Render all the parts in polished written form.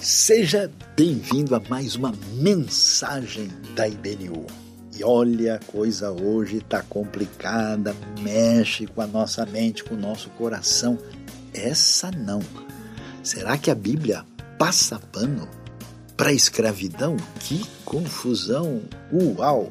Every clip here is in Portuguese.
Seja bem-vindo a mais uma mensagem da IBNU. E olha, a coisa hoje está complicada, mexe com a nossa mente, com o nosso coração. Essa não. Será que a Bíblia passa pano para a escravidão? Que confusão! Uau!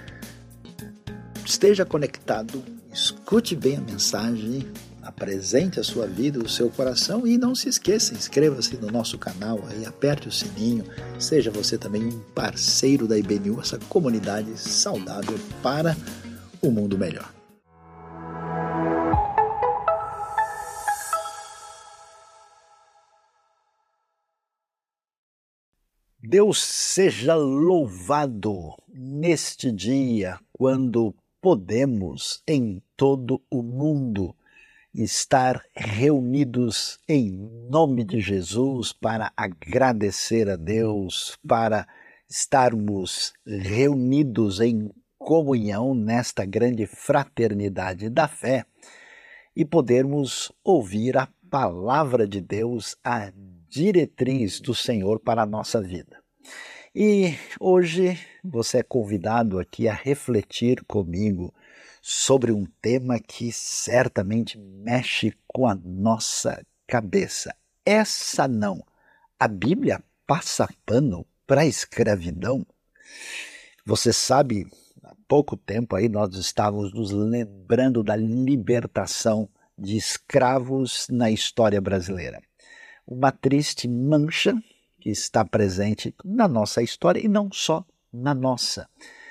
Esteja conectado, escute bem a mensagem, apresente a sua vida, o seu coração e não se esqueça, inscreva-se no nosso canal, aí, aperte o sininho, seja você também um parceiro da IBNU, essa comunidade saudável para o mundo melhor. Deus seja louvado neste dia, quando podemos em todo o mundo estar reunidos em nome de Jesus para agradecer a Deus, para estarmos reunidos em comunhão nesta grande fraternidade da fé e podermos ouvir a palavra de Deus, a diretriz do Senhor para a nossa vida. E hoje você é convidado aqui a refletir comigo sobre um tema que certamente mexe com a nossa cabeça. Essa não. A Bíblia passa pano para a escravidão? Você sabe, há pouco tempo aí nós estávamos nos lembrando da libertação de escravos na história brasileira. Uma triste mancha que está presente na nossa história e não só na nossa.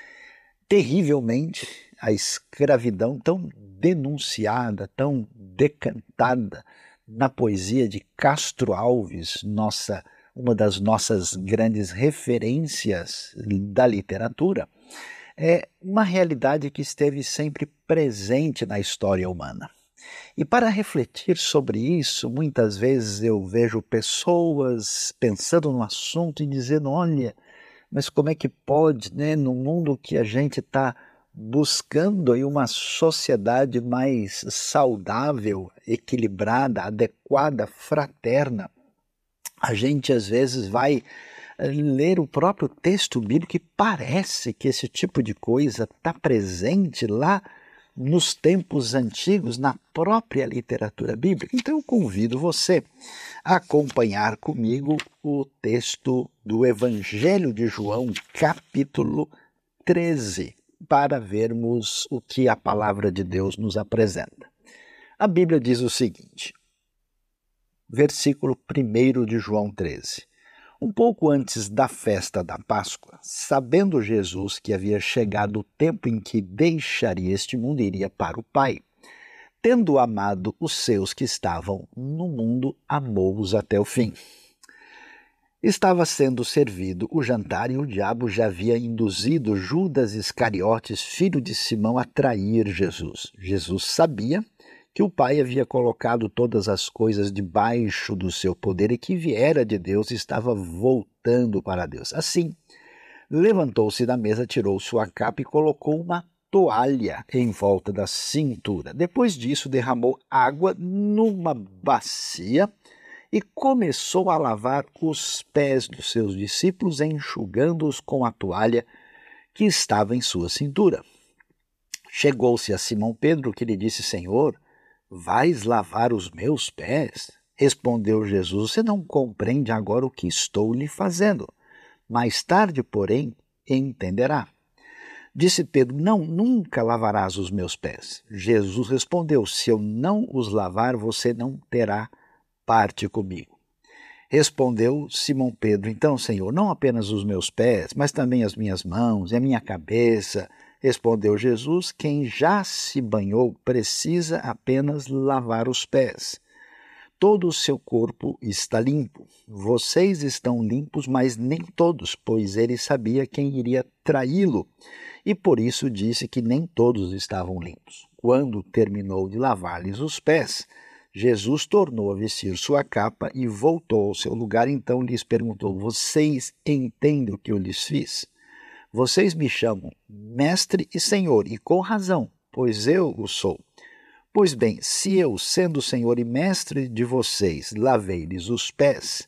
Terrivelmente, a escravidão tão denunciada, tão decantada na poesia de Castro Alves, uma das nossas grandes referências da literatura, é uma realidade que esteve sempre presente na história humana. E para refletir sobre isso, muitas vezes eu vejo pessoas pensando no assunto e dizendo, olha, mas como é que pode, né, no mundo que a gente está buscando aí uma sociedade mais saudável, equilibrada, adequada, fraterna, a gente às vezes vai ler o próprio texto bíblico e parece que esse tipo de coisa está presente lá nos tempos antigos, na própria literatura bíblica. Então eu convido você a acompanhar comigo o texto do Evangelho de João, capítulo 13, para vermos o que a palavra de Deus nos apresenta. A Bíblia diz o seguinte, versículo 1 de João 13. Um pouco antes da festa da Páscoa, sabendo Jesus que havia chegado o tempo em que deixaria este mundo e iria para o Pai, tendo amado os seus que estavam no mundo, amou-os até o fim. Estava sendo servido o jantar e o diabo já havia induzido Judas Iscariotes, filho de Simão, a trair Jesus. Jesus sabia que o Pai havia colocado todas as coisas debaixo do seu poder e que viera de Deus e estava voltando para Deus. Assim, levantou-se da mesa, tirou sua capa e colocou uma toalha em volta da cintura. Depois disso, derramou água numa bacia e começou a lavar os pés dos seus discípulos, enxugando-os com a toalha que estava em sua cintura. Chegou-se a Simão Pedro, que lhe disse, Senhor, vais lavar os meus pés? Respondeu Jesus, você não compreende agora o que estou lhe fazendo. Mais tarde, porém, entenderá. Disse Pedro, não, nunca lavarás os meus pés. Jesus respondeu, se eu não os lavar, você não terá parte comigo. Respondeu Simão Pedro, então, Senhor, não apenas os meus pés, mas também as minhas mãos e a minha cabeça. Respondeu Jesus, quem já se banhou precisa apenas lavar os pés. Todo o seu corpo está limpo. Vocês estão limpos, mas nem todos, pois ele sabia quem iria traí-lo, e por isso disse que nem todos estavam limpos. Quando terminou de lavar-lhes os pés, Jesus tornou a vestir sua capa e voltou ao seu lugar. Então lhes perguntou, vocês entendem o que eu lhes fiz? Vocês me chamam mestre e senhor, e com razão, pois eu o sou. Pois bem, se eu, sendo senhor e mestre de vocês, lavei-lhes os pés,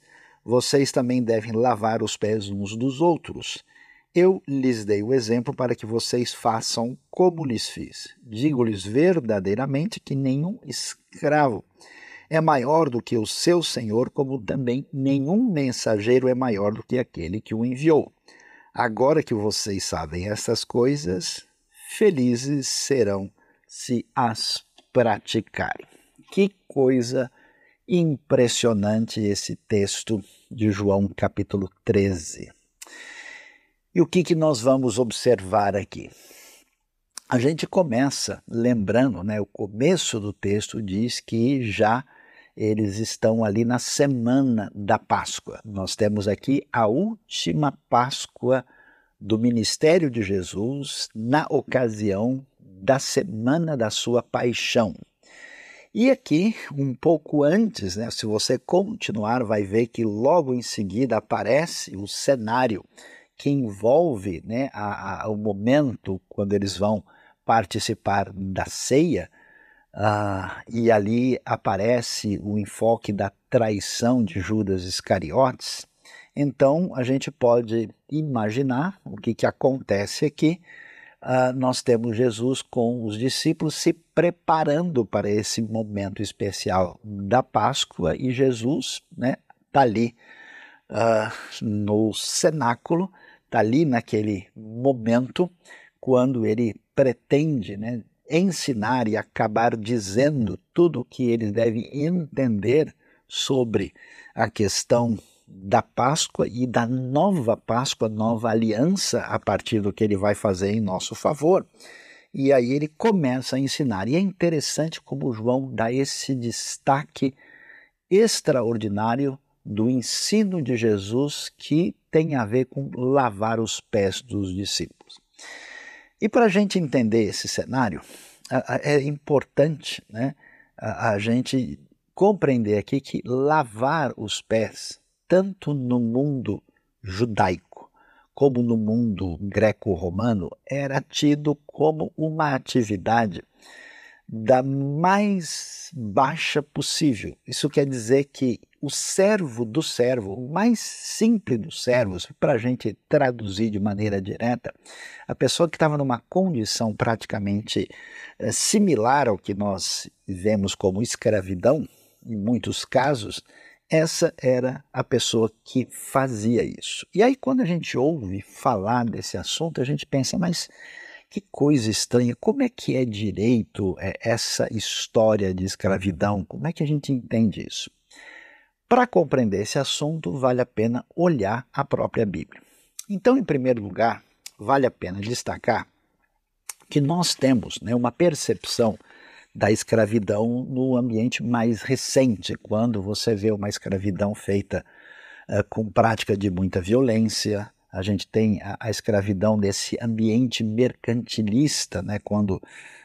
vocês também devem lavar os pés uns dos outros. Eu lhes dei o exemplo para que vocês façam como lhes fiz. Digo-lhes verdadeiramente que nenhum escravo é maior do que o seu senhor, como também nenhum mensageiro é maior do que aquele que o enviou. Agora que vocês sabem essas coisas, felizes serão se as praticarem. Que coisa impressionante esse texto de João capítulo 13. E o que nós vamos observar aqui? A gente começa lembrando, o começo do texto diz que já eles estão ali na semana da Páscoa. Nós temos aqui a última Páscoa do ministério de Jesus na ocasião da semana da sua paixão. E aqui, um pouco antes, se você continuar, vai ver que logo em seguida aparece o cenário que envolve o momento quando eles vão participar da ceia, e ali aparece o enfoque da traição de Judas Iscariotes. Então, a gente pode imaginar o que acontece aqui. Nós temos Jesus com os discípulos se preparando para esse momento especial da Páscoa, e Jesus está ali no cenáculo, está ali naquele momento quando ele pretende ensinar e acabar dizendo tudo o que eles devem entender sobre a questão da Páscoa e da nova Páscoa, nova aliança, a partir do que ele vai fazer em nosso favor. E aí ele começa a ensinar. E é interessante como João dá esse destaque extraordinário do ensino de Jesus, que tem a ver com lavar os pés dos discípulos. E para a gente entender esse cenário, é importante a gente compreender aqui que lavar os pés, tanto no mundo judaico como no mundo greco-romano, era tido como uma atividade da mais baixa possível. Isso quer dizer que o servo do servo, o mais simples dos servos, para a gente traduzir de maneira direta, a pessoa que estava numa condição praticamente similar ao que nós vemos como escravidão, em muitos casos, essa era a pessoa que fazia isso. E aí, quando a gente ouve falar desse assunto, a gente pensa, mas que coisa estranha, como é que é direito essa história de escravidão? Como é que a gente entende isso? Para compreender esse assunto, vale a pena olhar a própria Bíblia. Então, em primeiro lugar, vale a pena destacar que nós temos uma percepção da escravidão no ambiente mais recente, quando você vê uma escravidão feita com prática de muita violência. A gente tem a escravidão nesse ambiente mercantilista, quando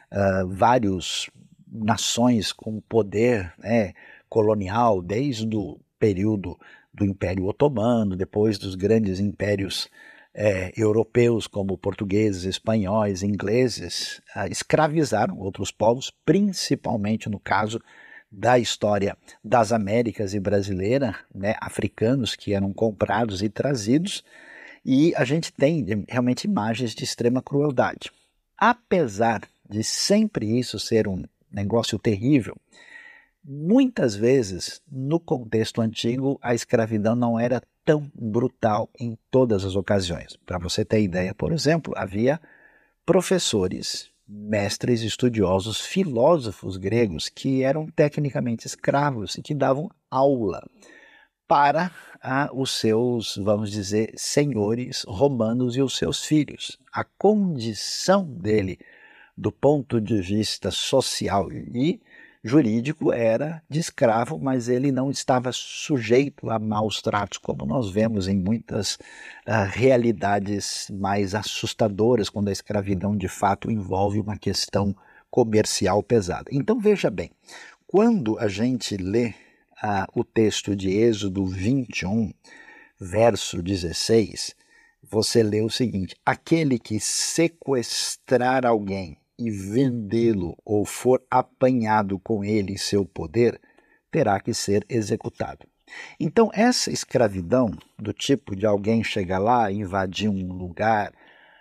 várias nações com poder colonial, desde o período do Império Otomano, depois dos grandes impérios europeus, como portugueses, espanhóis, ingleses, escravizaram outros povos, principalmente no caso da história das Américas e brasileira, africanos que eram comprados e trazidos, e a gente tem realmente imagens de extrema crueldade. Apesar de sempre isso ser um negócio terrível, muitas vezes, no contexto antigo, a escravidão não era tão brutal em todas as ocasiões. Para você ter ideia, por exemplo, havia professores, mestres, estudiosos, filósofos gregos que eram tecnicamente escravos e que davam aula para os seus, vamos dizer, senhores romanos e os seus filhos. A condição dele, do ponto de vista social e jurídico, era de escravo, mas ele não estava sujeito a maus tratos, como nós vemos em muitas realidades mais assustadoras, quando a escravidão de fato envolve uma questão comercial pesada. Então veja bem, quando a gente lê o texto de Êxodo 21, verso 16, você lê o seguinte: aquele que sequestrar alguém e vendê-lo ou for apanhado com ele em seu poder, terá que ser executado. Então, essa escravidão, do tipo de alguém chegar lá, invadir um lugar,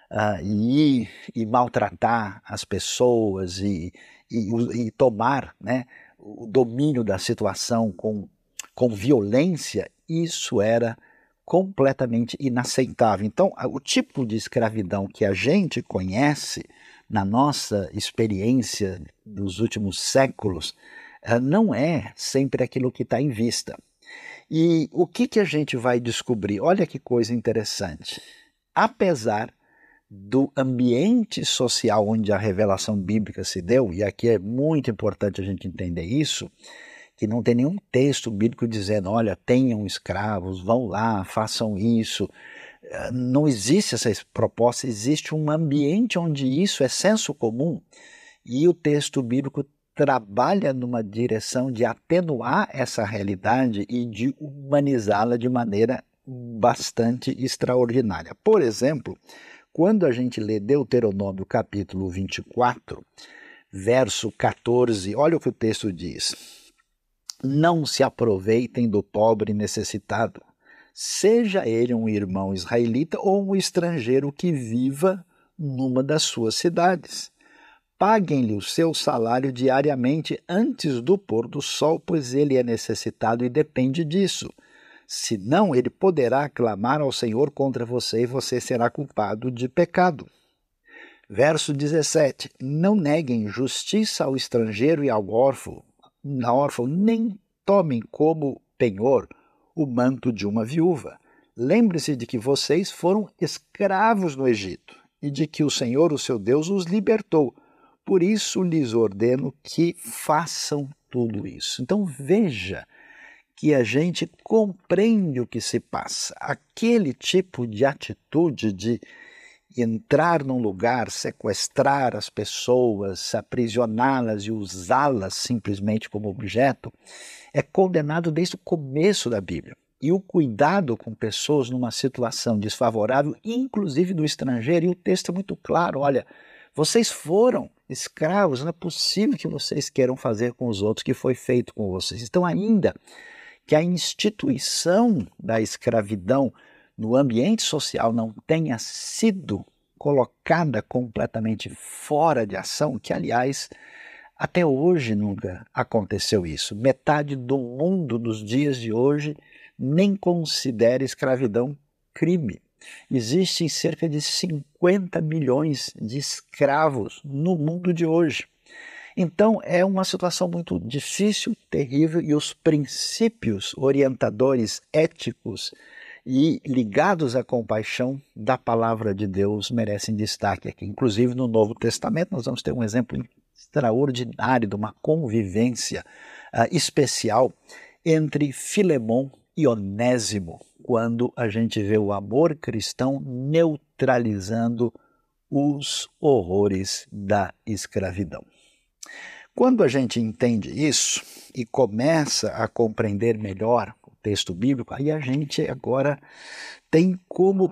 e maltratar as pessoas e tomar, né, o domínio da situação com violência, isso era completamente inaceitável. Então, o tipo de escravidão que a gente conhece na nossa experiência dos últimos séculos não é sempre aquilo que está em vista. E o que a gente vai descobrir? Olha que coisa interessante. Apesar do ambiente social onde a revelação bíblica se deu, e aqui é muito importante a gente entender isso, que não tem nenhum texto bíblico dizendo, olha, tenham escravos, vão lá, façam isso. Não existe essa proposta, existe um ambiente onde isso é senso comum, e o texto bíblico trabalha numa direção de atenuar essa realidade e de humanizá-la de maneira bastante extraordinária. Por exemplo, quando a gente lê Deuteronômio capítulo 24, verso 14, olha o que o texto diz. Não se aproveitem do pobre necessitado, seja ele um irmão israelita ou um estrangeiro que viva numa das suas cidades. Paguem-lhe o seu salário diariamente antes do pôr do sol, pois ele é necessitado e depende disso. Senão, ele poderá clamar ao Senhor contra você e você será culpado de pecado. Verso 17. Não neguem justiça ao estrangeiro e ao órfão, nem tomem como penhor o manto de uma viúva. Lembre-se de que vocês foram escravos no Egito e de que o Senhor, o seu Deus, os libertou. Por isso lhes ordeno que façam tudo isso. Então veja que a gente compreende o que se passa. Aquele tipo de atitude de entrar num lugar, sequestrar as pessoas, aprisioná-las e usá-las simplesmente como objeto, é condenado desde o começo da Bíblia. E o cuidado com pessoas numa situação desfavorável, inclusive do estrangeiro, e o texto é muito claro, olha, vocês foram escravos, não é possível que vocês queiram fazer com os outros o que foi feito com vocês. Então, ainda que a instituição da escravidão no ambiente social não tenha sido colocada completamente fora de ação, que, aliás, até hoje nunca aconteceu isso. Metade do mundo dos dias de hoje nem considera escravidão crime. Existem cerca de 50 milhões de escravos no mundo de hoje. Então, é uma situação muito difícil, terrível, e os princípios orientadores éticos e ligados à compaixão da palavra de Deus merecem destaque aqui. Inclusive, no Novo Testamento, nós vamos ter um exemplo extraordinário de uma convivência especial entre Filemon e Onésimo, quando a gente vê o amor cristão neutralizando os horrores da escravidão. Quando a gente entende isso e começa a compreender melhor o texto bíblico, aí a gente agora tem como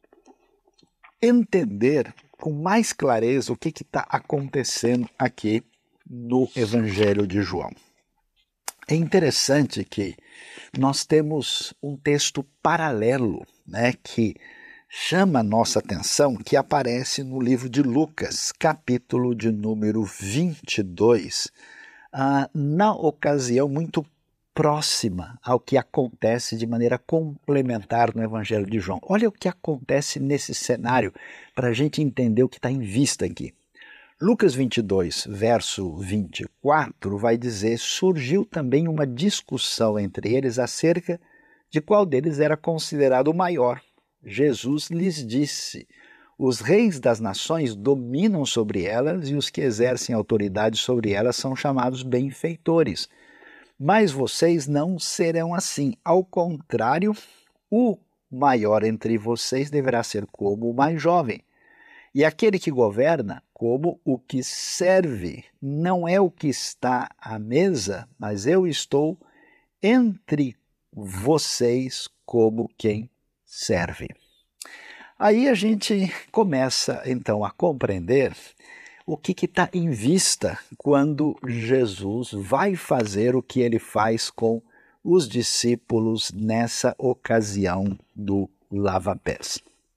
entender com mais clareza o que está acontecendo aqui no Evangelho de João. É interessante que nós temos um texto paralelo, né, que chama a nossa atenção, que aparece no livro de Lucas, capítulo de número 22, na ocasião muito próxima ao que acontece de maneira complementar no Evangelho de João. Olha o que acontece nesse cenário para a gente entender o que está em vista aqui. Lucas 22, verso 24, vai dizer: surgiu também uma discussão entre eles acerca de qual deles era considerado o maior. Jesus lhes disse: os reis das nações dominam sobre elas e os que exercem autoridade sobre elas são chamados benfeitores. Mas vocês não serão assim. Ao contrário, o maior entre vocês deverá ser como o mais jovem. E aquele que governa como o que serve. Não é o que está à mesa, mas eu estou entre vocês como quem serve. Aí a gente começa então a compreender o que está em vista quando Jesus vai fazer o que ele faz com os discípulos nessa ocasião do lava-pés.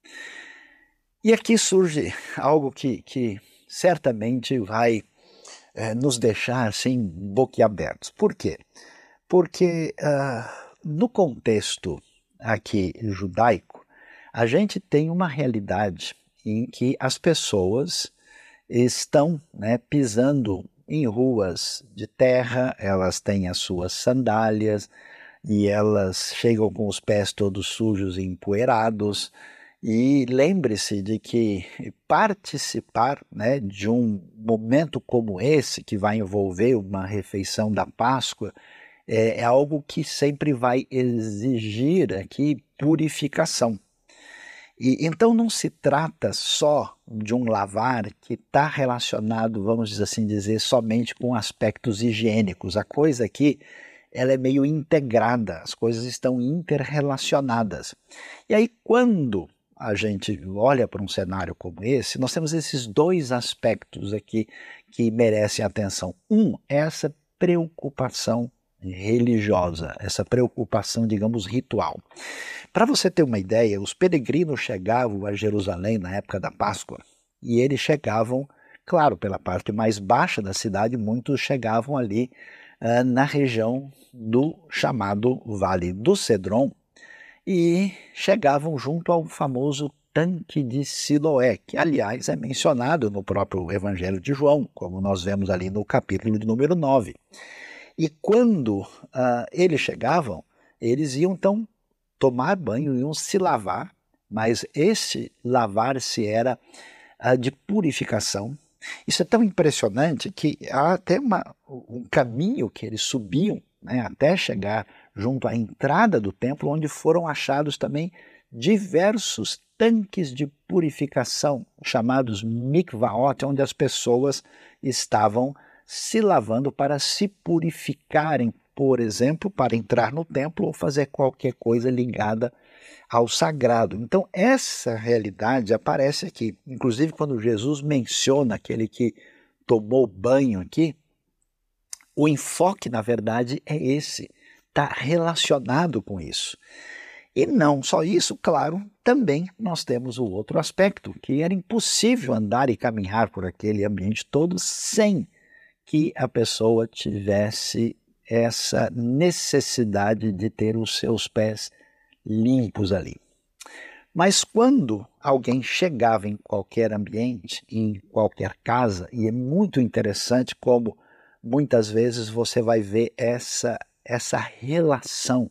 E aqui surge algo que certamente vai nos deixar assim boquiabertos. Por quê? Porque no contexto aqui judaico, a gente tem uma realidade em que as pessoas estão, né, pisando em ruas de terra, elas têm as suas sandálias e elas chegam com os pés todos sujos e empoeirados. E lembre-se de que participar, né, de um momento como esse, que vai envolver uma refeição da Páscoa, é algo que sempre vai exigir aqui purificação. E então não se trata só de um lavar que está relacionado, vamos assim dizer, somente com aspectos higiênicos. A coisa aqui, ela é meio integrada, as coisas estão interrelacionadas. E aí quando a gente olha para um cenário como esse, nós temos esses dois aspectos aqui que merecem atenção. Um, é essa preocupação religiosa, essa preocupação, digamos, ritual. Para você ter uma ideia, os peregrinos chegavam a Jerusalém na época da Páscoa e eles chegavam, claro, pela parte mais baixa da cidade, muitos chegavam ali na região do chamado Vale do Cedron e chegavam junto ao famoso tanque de Siloé, que aliás é mencionado no próprio Evangelho de João, como nós vemos ali no capítulo de número 9. E quando eles chegavam, eles iam então tomar banho, iam se lavar, mas esse lavar-se era de purificação. Isso é tão impressionante que há até um caminho que eles subiam, né, até chegar junto à entrada do templo, onde foram achados também diversos tanques de purificação, chamados mikvaot, onde as pessoas estavam se lavando para se purificarem, por exemplo, para entrar no templo ou fazer qualquer coisa ligada ao sagrado. Então essa realidade aparece aqui. Inclusive quando Jesus menciona aquele que tomou banho aqui, o enfoque na verdade é esse, está relacionado com isso. E não só isso, claro, também nós temos o outro aspecto, que era impossível andar e caminhar por aquele ambiente todo sem que a pessoa tivesse essa necessidade de ter os seus pés limpos ali. Mas quando alguém chegava em qualquer ambiente, em qualquer casa, e é muito interessante como muitas vezes você vai ver essa relação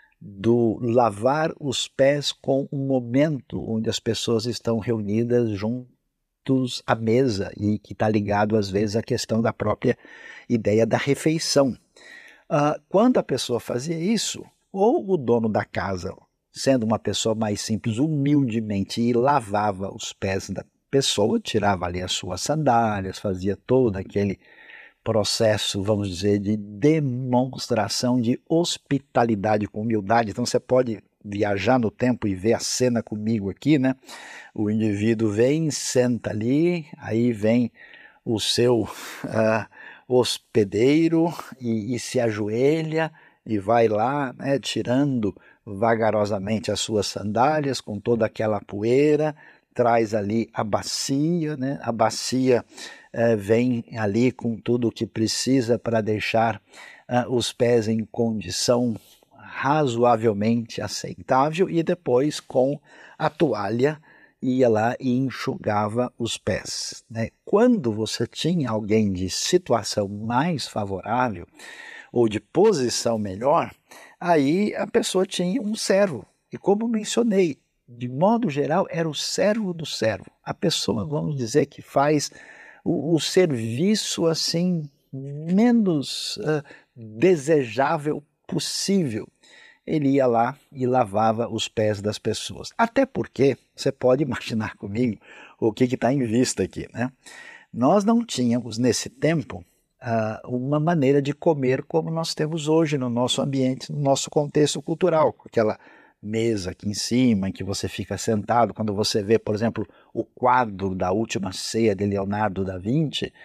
do lavar os pés com um momento onde as pessoas estão reunidas juntos à mesa e que está ligado às vezes à questão da própria ideia da refeição. Quando a pessoa fazia isso, ou o dono da casa, sendo uma pessoa mais simples, humildemente, e lavava os pés da pessoa, tirava ali as suas sandálias, fazia todo aquele processo, vamos dizer, de demonstração de hospitalidade com humildade. Então você pode viajar no tempo e ver a cena comigo aqui, né? O indivíduo vem, senta ali, aí vem o seu hospedeiro e se ajoelha e vai lá, né, tirando vagarosamente as suas sandálias com toda aquela poeira, traz ali a bacia, né? A bacia vem ali com tudo o que precisa para deixar os pés em condição razoavelmente aceitável e depois com a toalha ia lá e enxugava os pés, né? Quando você tinha alguém de situação mais favorável ou de posição melhor, aí a pessoa tinha um servo. E como mencionei, de modo geral, era o servo do servo. A pessoa, vamos dizer, que faz o serviço assim menos desejável possível. Ele ia lá e lavava os pés das pessoas. Até porque, você pode imaginar comigo o que está em vista aqui, né? Nós não tínhamos, nesse tempo, uma maneira de comer como nós temos hoje no nosso ambiente, no nosso contexto cultural, com aquela mesa aqui em cima, em que você fica sentado. Quando você vê, por exemplo, o quadro da Última Ceia de Leonardo da Vinci,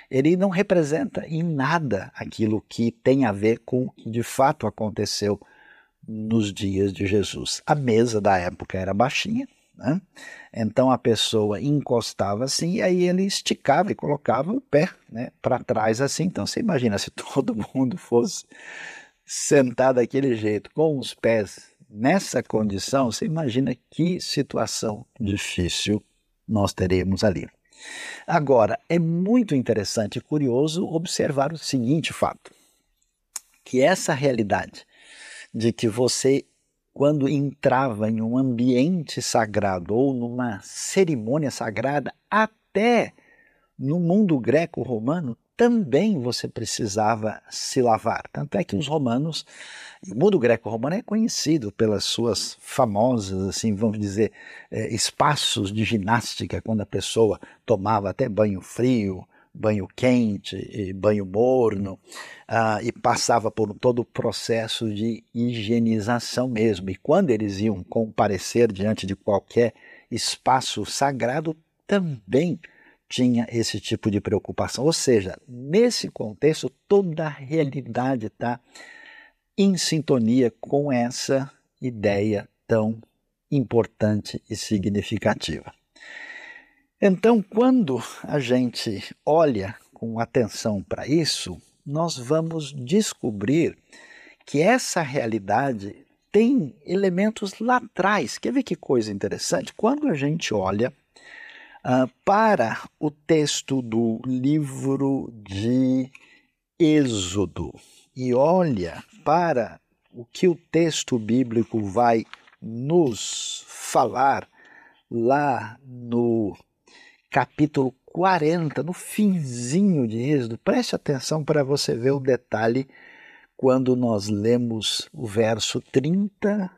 ele não representa em nada aquilo que tem a ver com o que de fato aconteceu nos dias de Jesus. A mesa da época era baixinha, né? Então a pessoa encostava assim e aí ele esticava e colocava o pé, né, para trás assim. Então você imagina se todo mundo fosse sentar daquele jeito, com os pés nessa condição, você imagina que situação difícil nós teríamos ali. Agora, é muito interessante e curioso observar o seguinte fato, que essa realidade de que você, quando entrava em um ambiente sagrado ou numa cerimônia sagrada, até no mundo greco-romano, também você precisava se lavar. Tanto é que os romanos, o mundo greco-romano é conhecido pelas suas famosas, assim, vamos dizer, espaços de ginástica, quando a pessoa tomava até banho frio, banho quente, e banho morno, e passava por todo o processo de higienização mesmo. E quando eles iam comparecer diante de qualquer espaço sagrado, também tinha esse tipo de preocupação. Ou seja, nesse contexto, toda a realidade está em sintonia com essa ideia tão importante e significativa. Então, quando a gente olha com atenção para isso, nós vamos descobrir que essa realidade tem elementos lá atrás. Quer ver que coisa interessante? Quando a gente olha para o texto do livro de Êxodo e olha para o que o texto bíblico vai nos falar lá no capítulo 40, no finzinho de Êxodo, preste atenção para você ver o detalhe quando nós lemos o verso 30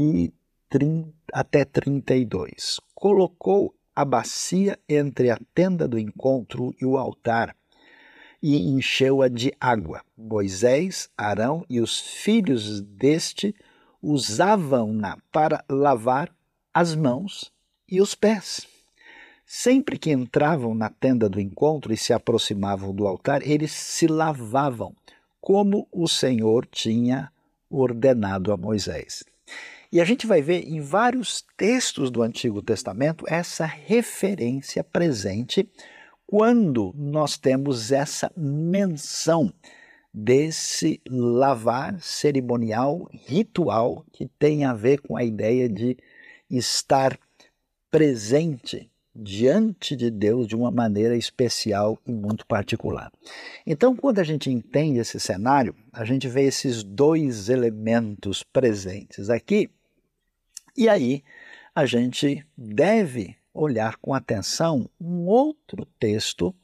até 32. Colocou a bacia entre a tenda do encontro e o altar e encheu-a de água. Moisés, Arão e os filhos deste usavam-na para lavar as mãos e os pés. Sempre que entravam na tenda do encontro e se aproximavam do altar, eles se lavavam, como o Senhor tinha ordenado a Moisés. E a gente vai ver em vários textos do Antigo Testamento essa referência presente quando nós temos essa menção desse lavar cerimonial, ritual, que tem a ver com a ideia de estar presente diante de Deus de uma maneira especial e muito particular. Então, quando a gente entende esse cenário, a gente vê esses dois elementos presentes aqui, e aí a gente deve olhar com atenção um outro texto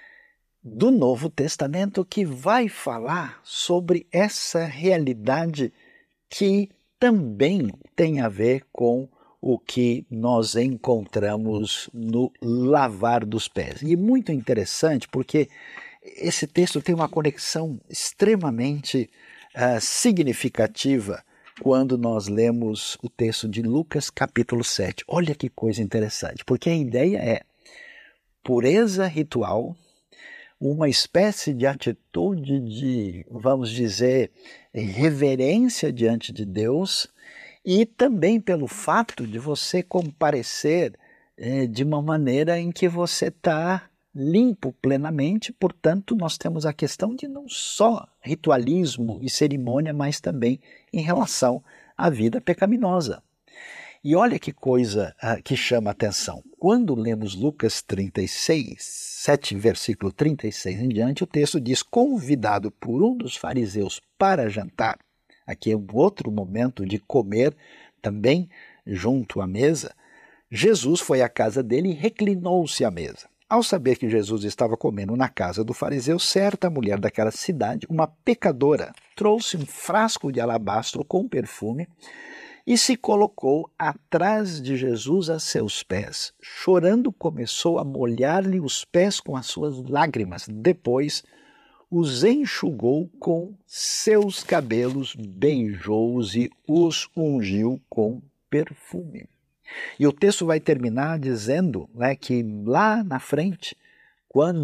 do Novo Testamento que vai falar sobre essa realidade que também tem a ver com o que nós encontramos no lavar dos pés. E muito interessante porque esse texto tem uma conexão extremamente significativa quando nós lemos o texto de Lucas capítulo 7. Olha que coisa interessante, porque a ideia é pureza ritual, uma espécie de atitude de, vamos dizer, reverência diante de Deus, e também pelo fato de você comparecer de uma maneira em que você está limpo plenamente. Portanto, nós temos a questão de não só ritualismo e cerimônia, mas também em relação à vida pecaminosa. E olha que coisa que chama a atenção. Quando lemos Lucas 36, 7, versículo 36 em diante, o texto diz: convidado por um dos fariseus para jantar. Aqui é um outro momento de comer também junto à mesa. Jesus foi à casa dele e reclinou-se à mesa. Ao saber que Jesus estava comendo na casa do fariseu, certa mulher daquela cidade, uma pecadora, trouxe um frasco de alabastro com perfume e se colocou atrás de Jesus a seus pés. Chorando, começou a molhar-lhe os pés com as suas lágrimas. Depois, os enxugou com seus cabelos, beijou-os e os ungiu com perfume. E o texto vai terminar dizendo, né, que lá na frente, quando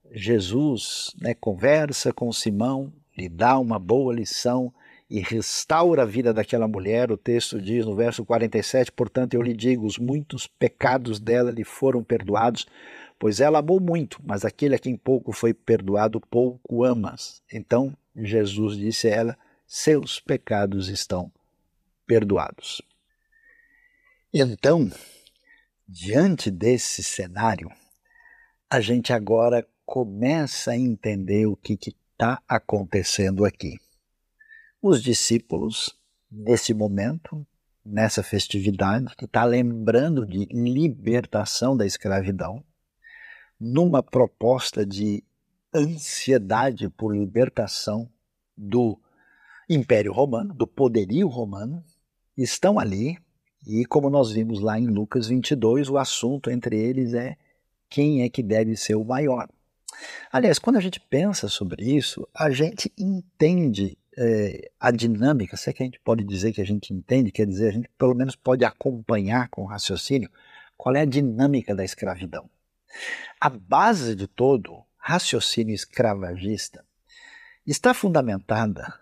Jesus, né, conversa com Simão, lhe dá uma boa lição e restaura a vida daquela mulher. O texto diz no verso 47, portanto eu lhe digo, os muitos pecados dela lhe foram perdoados, pois ela amou muito, mas aquele a quem pouco foi perdoado, pouco amas. Então Jesus disse a ela, seus pecados estão perdoados. Então, diante desse cenário, a gente agora começa a entender o que está acontecendo aqui. Os discípulos, nesse momento, nessa festividade, que está lembrando de libertação da escravidão, numa proposta de ansiedade por libertação do Império Romano, do poderio romano, estão ali e, como nós vimos lá em Lucas 22, o assunto entre eles é quem é que deve ser o maior. Aliás, quando a gente pensa sobre isso, a gente entende a dinâmica, se é que a gente pode dizer que a gente entende, quer dizer, a gente pelo menos pode acompanhar com o raciocínio qual é a dinâmica da escravidão. A base de todo raciocínio escravagista está fundamentada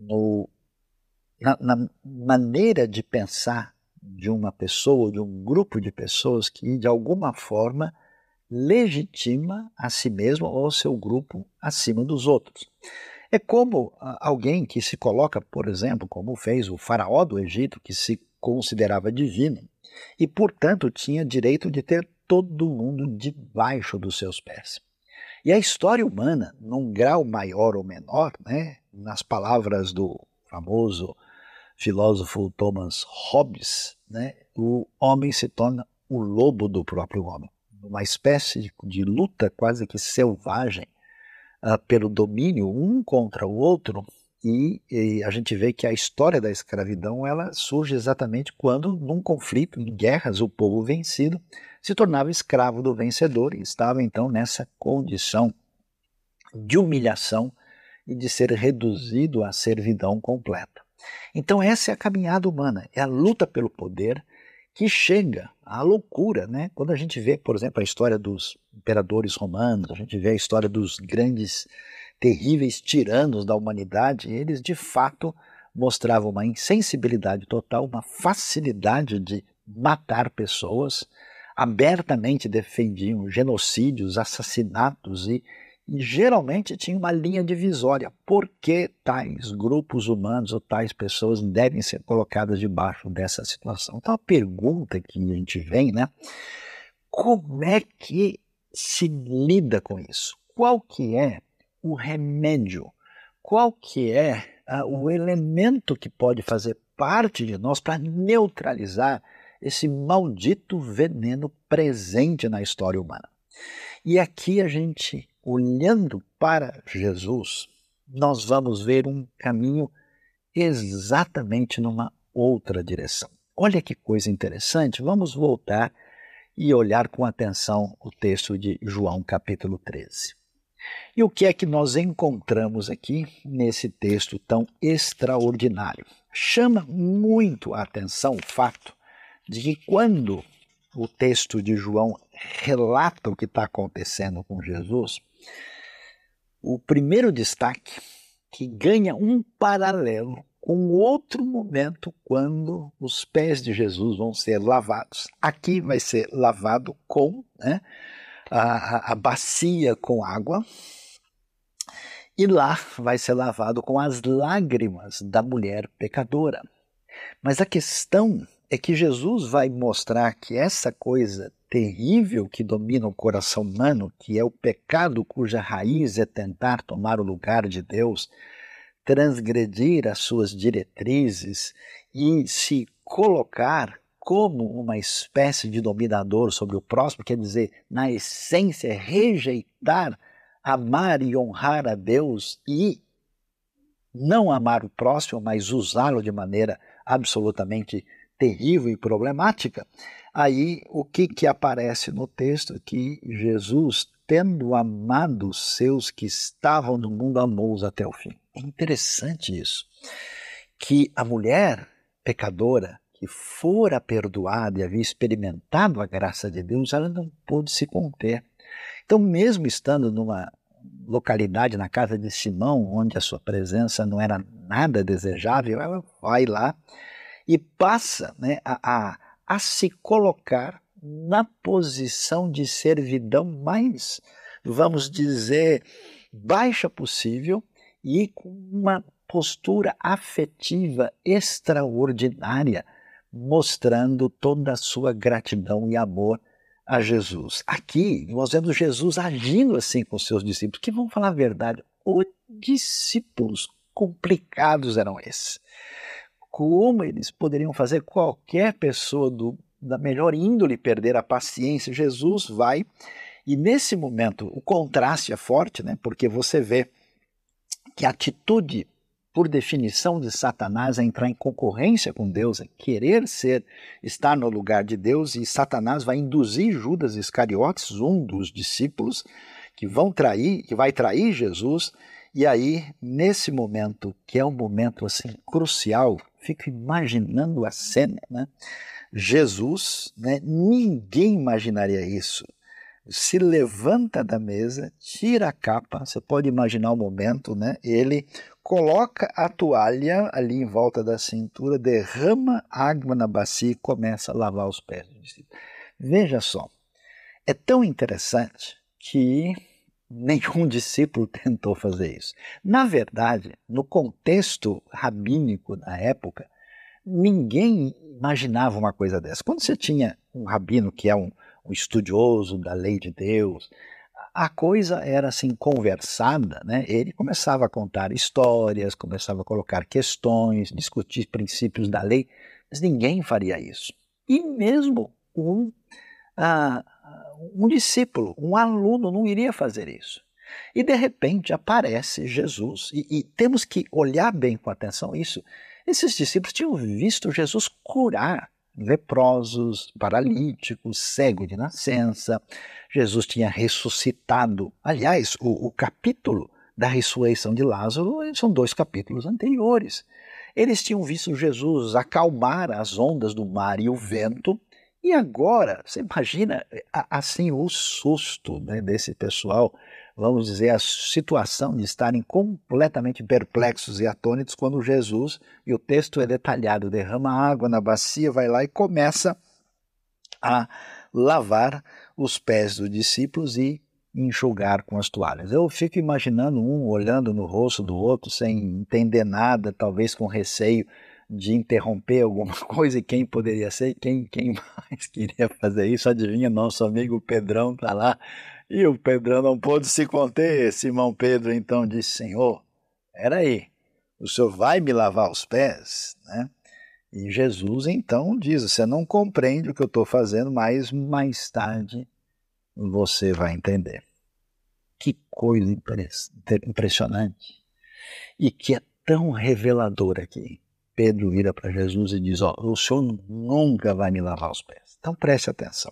na maneira de pensar de uma pessoa, de um grupo de pessoas que, de alguma forma, legitima a si mesmo ou seu grupo acima dos outros. É como alguém que se coloca, por exemplo, como fez o faraó do Egito, que se considerava divino e, portanto, tinha direito de ter todo mundo debaixo dos seus pés. E a história humana, num grau maior ou menor, né, nas palavras do famoso filósofo Thomas Hobbes, né, o homem se torna o lobo do próprio homem. Uma espécie de luta quase que selvagem pelo domínio um contra o outro, e a gente vê que a história da escravidão ela surge exatamente quando, num conflito, em guerras, o povo vencido se tornava escravo do vencedor e estava então nessa condição de humilhação e de ser reduzido à servidão completa. Então essa é a caminhada humana, é a luta pelo poder que chega à loucura, né? Quando a gente vê, por exemplo, a história dos imperadores romanos, a gente vê a história dos grandes, terríveis tiranos da humanidade, eles de fato mostravam uma insensibilidade total, uma facilidade de matar pessoas, abertamente defendiam genocídios, assassinatos e geralmente tinha uma linha divisória. Por que tais grupos humanos ou tais pessoas devem ser colocadas debaixo dessa situação? Então a pergunta que a gente vem, né? Como é que se lida com isso? Qual que é o remédio? Qual que é o elemento que pode fazer parte de nós para neutralizar esse maldito veneno presente na história humana? E aqui a gente, olhando para Jesus, nós vamos ver um caminho exatamente numa outra direção. Olha que coisa interessante, vamos voltar e olhar com atenção o texto de João capítulo 13. E o que é que nós encontramos aqui nesse texto tão extraordinário? Chama muito a atenção o fato de que quando o texto de João relata o que está acontecendo com Jesus, o primeiro destaque que ganha um paralelo com outro momento quando os pés de Jesus vão ser lavados. Aqui vai ser lavado com a bacia com água, e lá vai ser lavado com as lágrimas da mulher pecadora. Mas a questão é que Jesus vai mostrar que essa coisa terrível que domina o coração humano, que é o pecado cuja raiz é tentar tomar o lugar de Deus, transgredir as suas diretrizes e se colocar como uma espécie de dominador sobre o próximo, quer dizer, na essência, rejeitar, amar e honrar a Deus e não amar o próximo, mas usá-lo de maneira absolutamente terrível e problemática. Aí o que aparece no texto? Que Jesus, tendo amado os seus que estavam no mundo, amou-os até o fim. É interessante isso, que a mulher pecadora que fora perdoada e havia experimentado a graça de Deus, ela não pôde se conter. Então, mesmo estando numa localidade, na casa de Simão, onde a sua presença não era nada desejável, ela vai lá e passa, né, a se colocar na posição de servidão mais, vamos dizer, baixa possível e com uma postura afetiva extraordinária, mostrando toda a sua gratidão e amor a Jesus. Aqui nós vemos Jesus agindo assim com seus discípulos, que vamos falar a verdade, os discípulos complicados eram esses. Como eles poderiam fazer qualquer pessoa da melhor índole perder a paciência? Jesus vai, e nesse momento o contraste é forte, né? Porque você vê que a atitude, por definição de Satanás, é entrar em concorrência com Deus, é querer estar no lugar de Deus, e Satanás vai induzir Judas Iscariotes, um dos discípulos, que vai trair Jesus. E aí, nesse momento, que é um momento assim crucial, fico imaginando a cena, né? Jesus, né? Ninguém imaginaria isso, se levanta da mesa, tira a capa, você pode imaginar o momento, né? Ele coloca a toalha ali em volta da cintura, derrama água na bacia e começa a lavar os pés do discípulo. Veja só, é tão interessante que nenhum discípulo tentou fazer isso. Na verdade, no contexto rabínico da época, ninguém imaginava uma coisa dessa. Quando você tinha um rabino que é um estudioso da lei de Deus, a coisa era assim conversada, né? Ele começava a contar histórias, começava a colocar questões, discutir princípios da lei, mas ninguém faria isso. E mesmo um discípulo, um aluno não iria fazer isso. E de repente aparece Jesus, e temos que olhar bem com atenção isso. Esses discípulos tinham visto Jesus curar leprosos, paralíticos, cego de nascença. Jesus tinha ressuscitado. Aliás, o capítulo da ressurreição de Lázaro são 2 capítulos anteriores. Eles tinham visto Jesus acalmar as ondas do mar e o vento. E agora, você imagina assim o susto, né, desse pessoal, vamos dizer, a situação de estarem completamente perplexos e atônitos quando Jesus, e o texto é detalhado, derrama água na bacia, vai lá e começa a lavar os pés dos discípulos e enxugar com as toalhas. Eu fico imaginando um olhando no rosto do outro sem entender nada, talvez com receio de interromper alguma coisa, e quem poderia ser, quem mais queria fazer isso? Adivinha, nosso amigo Pedrão está lá, e o Pedrão não pôde se conter. Simão Pedro então disse: Senhor, peraí, o senhor vai me lavar os pés, né? E Jesus então diz: você não compreende o que eu estou fazendo, mas mais tarde você vai entender. Que coisa impressionante, e que é tão revelador aqui. Pedro vira para Jesus e diz: o senhor nunca vai me lavar os pés. Então preste atenção.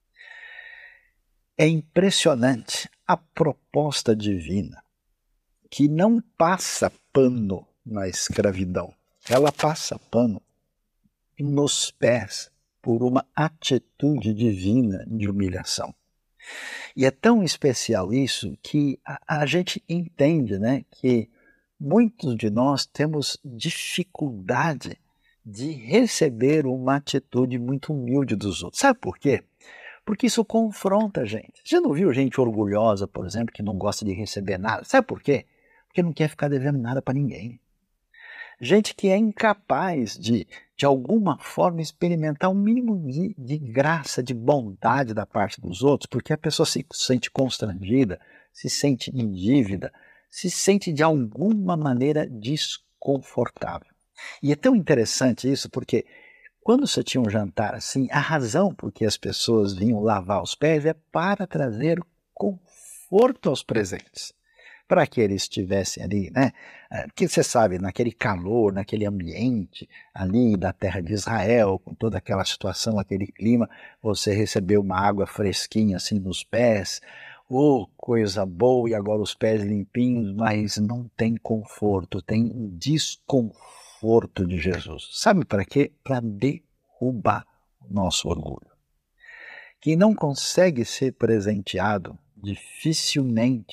É impressionante a proposta divina, que não passa pano na escravidão. Ela passa pano nos pés por uma atitude divina de humilhação. E é tão especial isso que a gente entende, né, que muitos de nós temos dificuldade de receber uma atitude muito humilde dos outros. Sabe por quê? Porque isso confronta a gente. Você não viu gente orgulhosa, por exemplo, que não gosta de receber nada? Sabe por quê? Porque não quer ficar devendo nada para ninguém. Gente que é incapaz de alguma forma, experimentar um mínimo de graça, de bondade da parte dos outros, porque a pessoa se sente constrangida, se sente em dívida, se sente de alguma maneira desconfortável. E é tão interessante isso, porque quando você tinha um jantar assim, a razão por que as pessoas vinham lavar os pés é para trazer conforto aos presentes, para que eles estivessem ali, né? Porque você sabe, naquele calor, naquele ambiente ali da terra de Israel, com toda aquela situação, aquele clima, você recebeu uma água fresquinha assim nos pés, coisa boa, e agora os pés limpinhos, mas não tem conforto, tem desconforto de Jesus. Sabe para quê? Para derrubar o nosso orgulho. Quem não consegue ser presenteado, dificilmente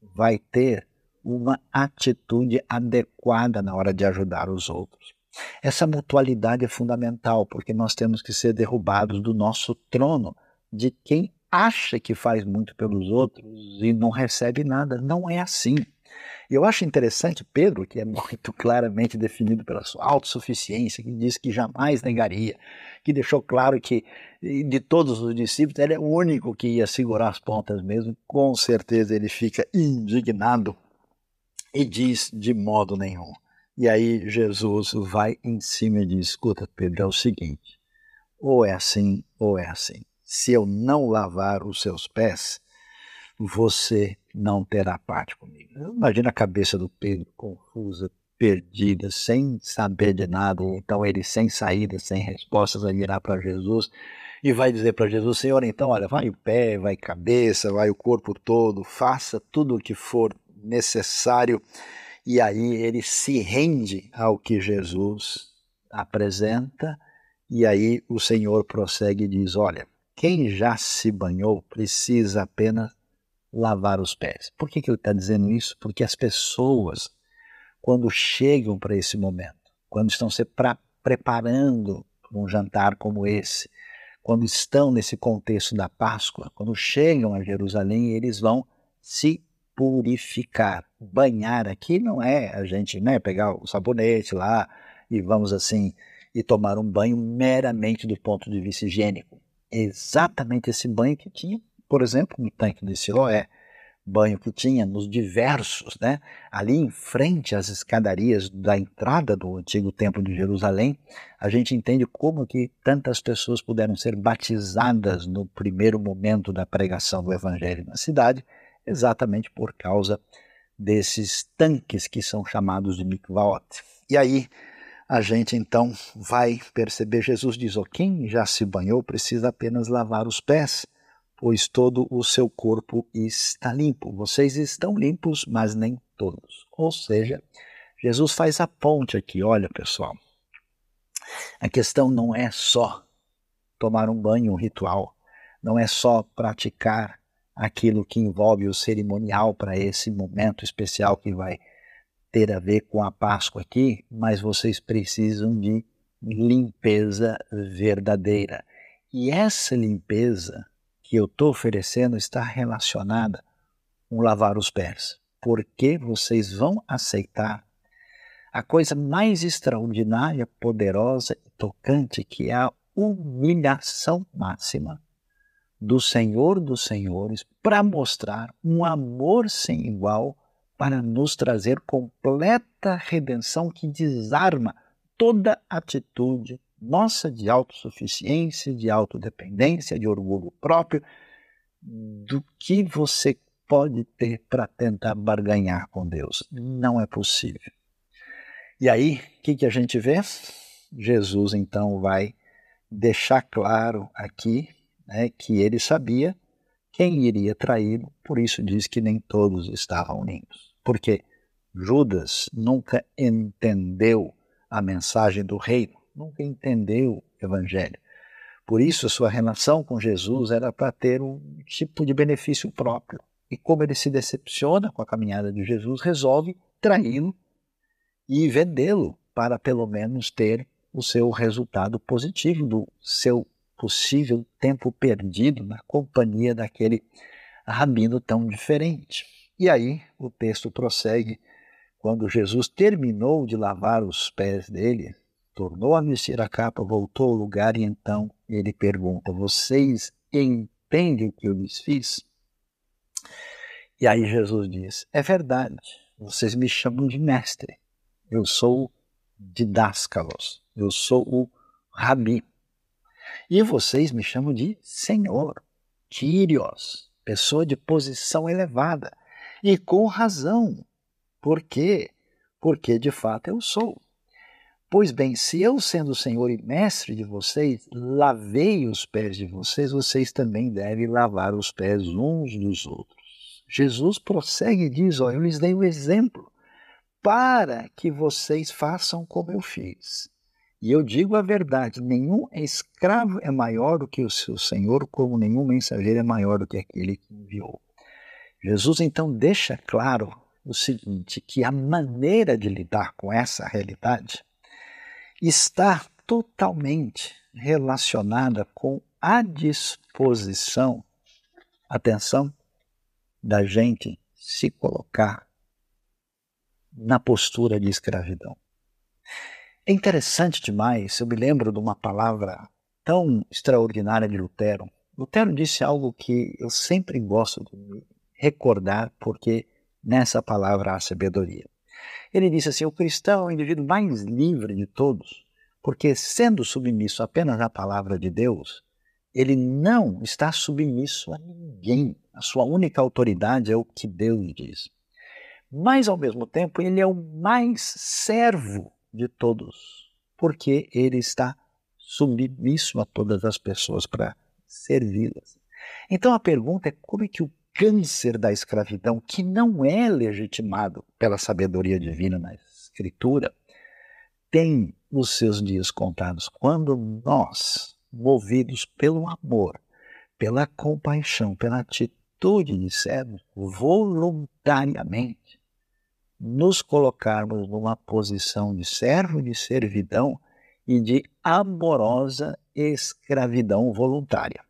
vai ter uma atitude adequada na hora de ajudar os outros. Essa mutualidade é fundamental, porque nós temos que ser derrubados do nosso trono, de quem acha que faz muito pelos outros e não recebe nada. Não é assim. E eu acho interessante Pedro, que é muito claramente definido pela sua autossuficiência, que diz que jamais negaria, que deixou claro que de todos os discípulos ele é o único que ia segurar as pontas mesmo. Com certeza ele fica indignado e diz de modo nenhum. E aí Jesus vai em cima e diz, escuta Pedro, é o seguinte, ou é assim ou é assim. Se eu não lavar os seus pés, você não terá parte comigo. Imagina a cabeça do Pedro, confusa, perdida, sem saber de nada, então ele sem saída, sem respostas, vai virar para Jesus e vai dizer para Jesus, Senhor, então, olha, vai o pé, vai a cabeça, vai o corpo todo, faça tudo o que for necessário. E aí ele se rende ao que Jesus apresenta, e aí o Senhor prossegue e diz, olha, quem já se banhou precisa apenas lavar os pés. Por que ele está dizendo isso? Porque as pessoas, quando chegam para esse momento, quando estão se preparando para um jantar como esse, quando estão nesse contexto da Páscoa, quando chegam a Jerusalém, eles vão se purificar. Banhar aqui não é a gente pegar o sabonete lá e vamos assim, e tomar um banho meramente do ponto de vista higiênico. É exatamente esse banho que tinha, por exemplo, no tanque de Siloé, banho que tinha nos diversos, ali em frente às escadarias da entrada do antigo templo de Jerusalém, a gente entende como que tantas pessoas puderam ser batizadas no primeiro momento da pregação do evangelho na cidade, exatamente por causa desses tanques que são chamados de mikvaot. E aí a gente então vai perceber, Jesus diz, quem já se banhou precisa apenas lavar os pés, pois todo o seu corpo está limpo. Vocês estão limpos, mas nem todos. Ou seja, Jesus faz a ponte aqui. Olha, pessoal, a questão não é só tomar um banho, um ritual. Não é só praticar aquilo que envolve o cerimonial para esse momento especial que vai ter a ver com a Páscoa aqui, mas vocês precisam de limpeza verdadeira. E essa limpeza que eu estou oferecendo está relacionada com lavar os pés, porque vocês vão aceitar a coisa mais extraordinária, poderosa e tocante, que é a humilhação máxima do Senhor dos Senhores para mostrar um amor sem igual, para nos trazer completa redenção que desarma toda atitude nossa de autossuficiência, de autodependência, de orgulho próprio, do que você pode ter para tentar barganhar com Deus. Não é possível. E aí, o que a gente vê? Jesus então vai deixar claro aqui que ele sabia quem iria traí-lo, por isso diz que nem todos estavam limpos. Porque Judas nunca entendeu a mensagem do reino, nunca entendeu o evangelho. Por isso, a sua relação com Jesus era para ter um tipo de benefício próprio. E como ele se decepciona com a caminhada de Jesus, resolve traí-lo e vendê-lo para pelo menos ter o seu resultado positivo do seu possível tempo perdido na companhia daquele rabino tão diferente. E aí o texto prossegue, quando Jesus terminou de lavar os pés dele, tornou a vestir a capa, voltou ao lugar e então ele pergunta, vocês entendem o que eu lhes fiz? E aí Jesus diz, é verdade, vocês me chamam de mestre, eu sou didáscalos, eu sou o rabi. E vocês me chamam de Senhor, Kyrios, pessoa de posição elevada. E com razão. Por quê? Porque de fato eu sou. Pois bem, se eu sendo Senhor e Mestre de vocês, lavei os pés de vocês, vocês também devem lavar os pés uns dos outros. Jesus prossegue e diz, eu lhes dei o exemplo para que vocês façam como eu fiz. E eu digo a verdade, nenhum escravo é maior do que o seu senhor, como nenhum mensageiro é maior do que aquele que enviou. Jesus então deixa claro o seguinte, que a maneira de lidar com essa realidade está totalmente relacionada com a disposição, atenção, da gente se colocar na postura de escravidão. É interessante demais, eu me lembro de uma palavra tão extraordinária de Lutero. Lutero disse algo que eu sempre gosto de me recordar, porque nessa palavra há sabedoria. Ele disse assim, o cristão é o indivíduo mais livre de todos, porque sendo submisso apenas à palavra de Deus, ele não está submisso a ninguém. A sua única autoridade é o que Deus diz. Mas, ao mesmo tempo, ele é o mais servo de todos, porque ele está submisso a todas as pessoas para servi-las. Então a pergunta é como é que o câncer da escravidão, que não é legitimado pela sabedoria divina na Escritura, tem os seus dias contados quando nós, movidos pelo amor, pela compaixão, pela atitude de servo, voluntariamente nos colocarmos numa posição de servo, de servidão e de amorosa escravidão voluntária.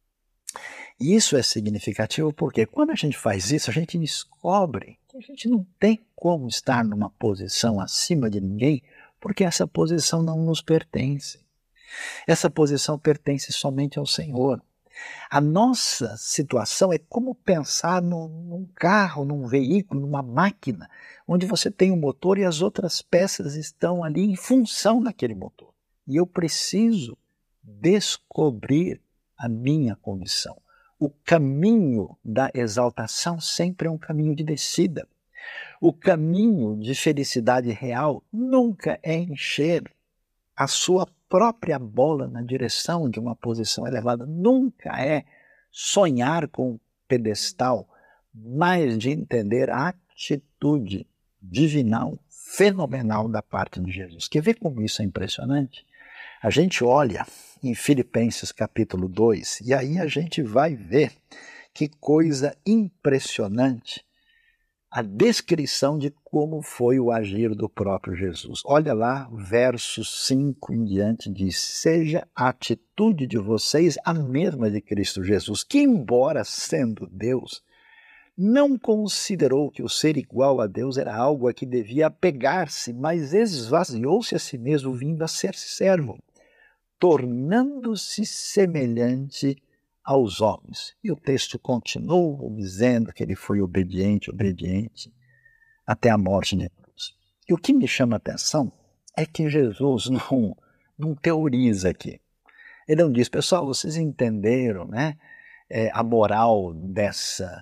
E isso é significativo porque quando a gente faz isso, a gente descobre que a gente não tem como estar numa posição acima de ninguém, porque essa posição não nos pertence. Essa posição pertence somente ao Senhor. A nossa situação é como pensar num carro, num veículo, numa máquina, onde você tem um motor e as outras peças estão ali em função daquele motor. E eu preciso descobrir a minha condição. O caminho da exaltação sempre é um caminho de descida. O caminho de felicidade real nunca é encher a sua própria bola na direção de uma posição elevada. Nunca é sonhar com um pedestal, mas de entender a atitude divinal, fenomenal da parte de Jesus. Quer ver como isso é impressionante? A gente olha em Filipenses capítulo 2 e aí a gente vai ver que coisa impressionante a descrição de como foi o agir do próprio Jesus. Olha lá, verso 5 em diante diz, seja a atitude de vocês a mesma de Cristo Jesus, que embora sendo Deus, não considerou que o ser igual a Deus era algo a que devia apegar-se, mas esvaziou-se a si mesmo, vindo a ser servo, tornando-se semelhante aos homens. E o texto continua dizendo que ele foi obediente até a morte de cruz. E o que me chama a atenção é que Jesus não teoriza aqui. Ele não diz, pessoal, vocês entenderam, né, a moral dessa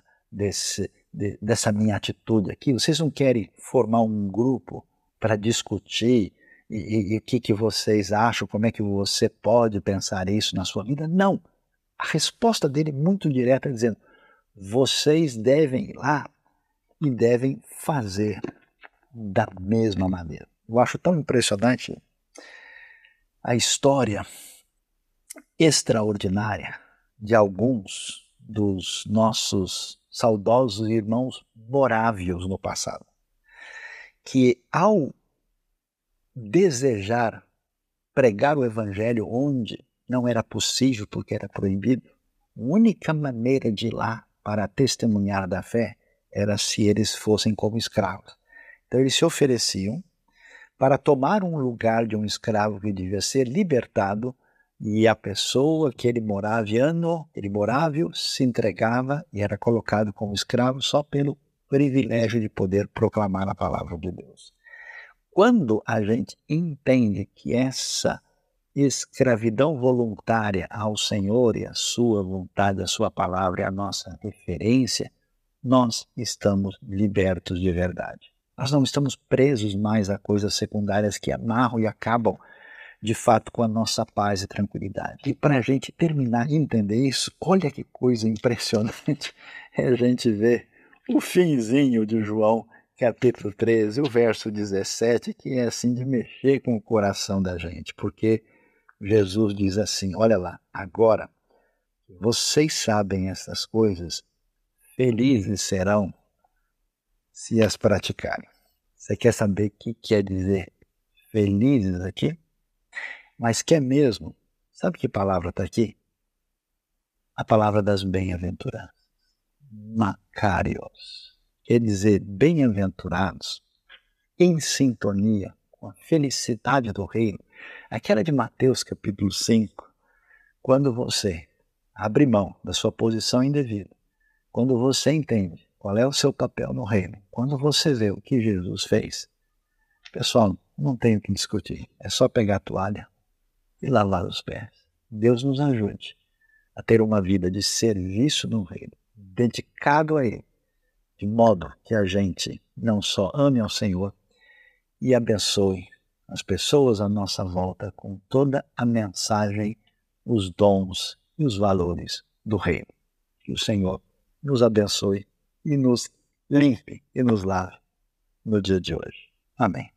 minha atitude aqui? Vocês não querem formar um grupo para discutir e o que vocês acham, como é que você pode pensar isso na sua vida? Não. A resposta dele é muito direta, dizendo, vocês devem ir lá e devem fazer da mesma maneira. Eu acho tão impressionante a história extraordinária de alguns dos nossos saudosos irmãos morávios no passado, que ao desejar pregar o evangelho onde não era possível porque era proibido, a única maneira de ir lá para testemunhar da fé era se eles fossem como escravos. Então eles se ofereciam para tomar um lugar de um escravo que devia ser libertado e a pessoa, aquele morável, se entregava e era colocado como escravo só pelo privilégio de poder proclamar a palavra de Deus. Quando a gente entende que essa escravidão voluntária ao Senhor e a sua vontade, a sua palavra é a nossa referência, nós estamos libertos de verdade. Nós não estamos presos mais a coisas secundárias que amarram e acabam, de fato, com a nossa paz e tranquilidade. E para a gente terminar de entender isso, olha que coisa impressionante é a gente ver o finzinho de João, capítulo 13, o verso 17, que é assim de mexer com o coração da gente, porque Jesus diz assim, olha lá, agora vocês sabem essas coisas, felizes serão se as praticarem. Você quer saber o que quer dizer felizes aqui? Mas quer mesmo? Sabe que palavra está aqui? A palavra das bem-aventuranças. Macarios. Quer dizer bem-aventurados, em sintonia com a felicidade do reino. Aquela de Mateus capítulo 5. Quando você abre mão da sua posição indevida, quando você entende qual é o seu papel no reino, quando você vê o que Jesus fez, pessoal, não tem o que discutir. É só pegar a toalha e lavar os pés. Deus nos ajude a ter uma vida de serviço no reino, dedicado a Ele, de modo que a gente não só ame ao Senhor e abençoe as pessoas à nossa volta com toda a mensagem, os dons e os valores do reino. Que o Senhor nos abençoe e nos limpe e nos lave no dia de hoje. Amém.